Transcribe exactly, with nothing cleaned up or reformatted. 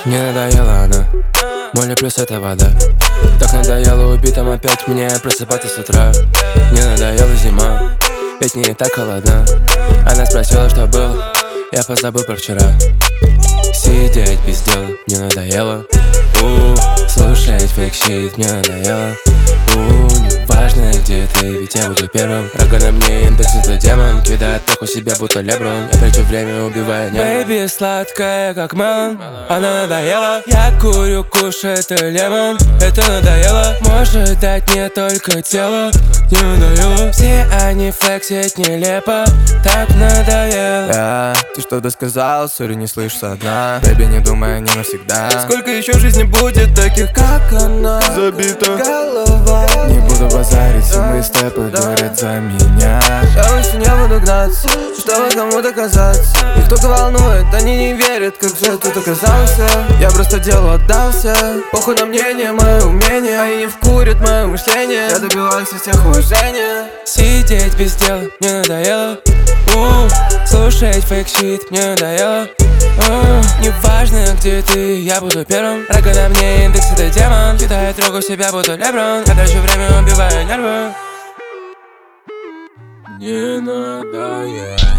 Мне надоела она, море плюс это вода. Так надоело убитым опять мне просыпаться с утра. Мне надоела зима, ведь не так холодна. Она спросила, что было, я позабыл про вчера. Сидеть без дела, мне надоело. У, слушать фейк-щит, мне надоело. У, неважно где ты, ведь я буду первым. Рога на мне, индекс это демон. Кидает так у себя, будто Леброн. Я трачу время, убивая небо. Бэйби сладкая, как мелон. Она надоела. Я курю, куш, это лемон. Это надоело. Может дать мне только тело. Не надоело. Все они флексят нелепо. Так надоело. Я, ты что-то сказал, сори, не слышу со дна. Бэйби, не думай, не навсегда. Сколько еще в жизни будет таких, как она? Забита голова. Не буду базарить, мои степы говорят за меня. Я больше не буду гнаться, чтобы кому-то казаться. Их только волнует, они не верят, как же тут оказался. Я просто делу отдался. Похуй на мнение, мое умение. Они не вкурят мое мышление. Я добиваюсь у всех уважения. Сидеть без дела, мне надоело. У, слушать фейк-щит, мне надоело. У, неважно где ты, я буду первым. Рога на мне, индекс это демон. Кидает рогу себя, будто Леброн. Я трачу время, убиваю нервы. Не надоело.